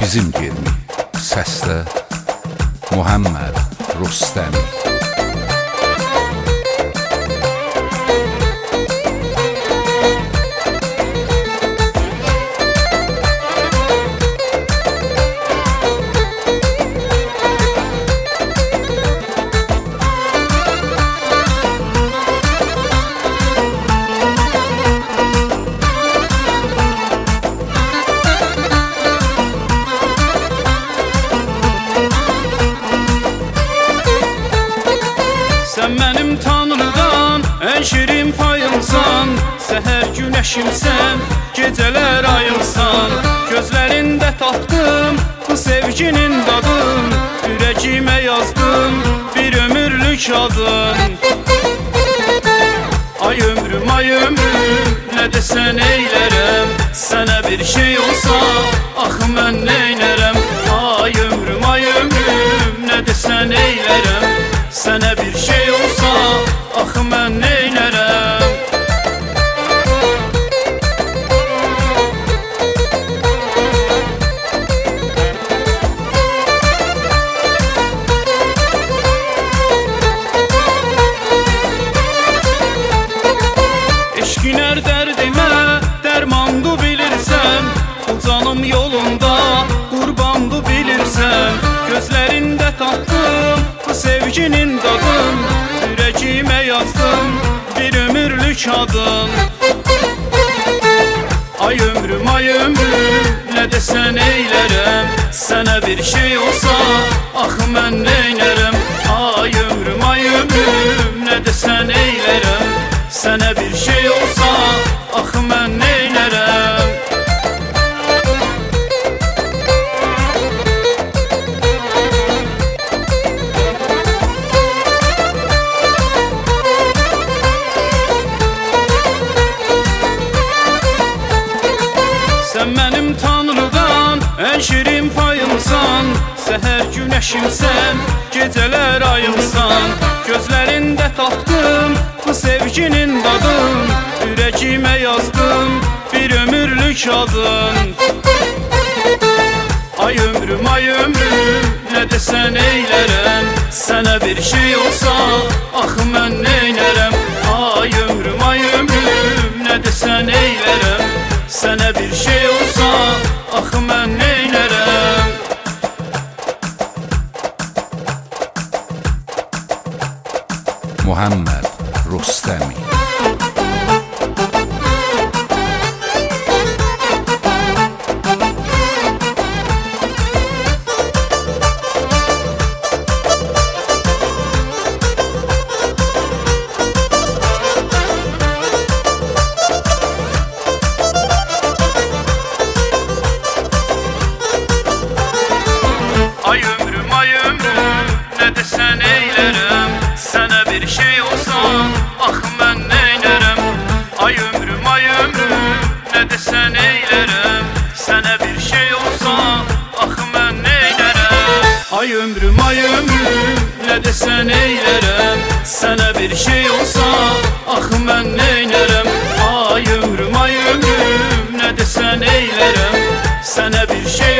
Bizim gemi. Səslə Muhammed Rüstəmi. Sən mənim Tanrıdan ən şirin payımsan, səhər günəşimsən, gecələr ayımsan. Gözlərində tapdım bu sevginin dadın, ürəyimə yazdım bir ömürlük adın. Ay ömrüm, ay ömrüm, nə desən eylərəm, sənə bir şey olsa, axı mən neynərəm. Ay ömrüm, ay ömrüm, nə desən eylərəm, sənə bir şey olsa, axı mən neynərəm. Eşqinər dərdimə dərmandı bilirsən, bu canım yolunda qurbandı bilirsən. Gözlərində tapdım bu sevginin dadın, ürəyimə yazdım bir ömürlük adın. Ay ömrüm, ay ömrüm, nə desən eylərəm, sənə bir şey olsa, axı mən neynərəm. Ay ömrüm, ay ömrüm, nə desən eylərəm, sənə bir şey olsa, axı mən neynərəm. Sən mənim Tanrıdan ən şirin payımsan, səhər günəşimsən, gecələr ayımsan. Gözlərində tapdım bu sevginin dadın, ürəyimə yazdım bir ömürlük adın. Ay ömrüm, ay ömrüm, nə desən eylərəm, sənə bir şey olsa, axı mən neynərəm. Ay ömrüm, ay ömrüm, nə desən eylərəm, sənə bir şey olsa, axı mən neynərəm. Muhammed Rüstəmi. Ay ömrüm, ay ömrüm, nə desən eylərəm, sənə bir şey olsa, axı mən neynərəm. Ay ömrüm, ay ömrüm, nə desən eylərəm, sənə bir şey olsa, axı mən neynərəm. Ay ömrüm, ay ömrüm, nə desən eylərəm, sənə bir şey olsa, axı mən neynərəm. Ay ömrüm, ay ömrüm, nə desən eylərəm, sənə bir şey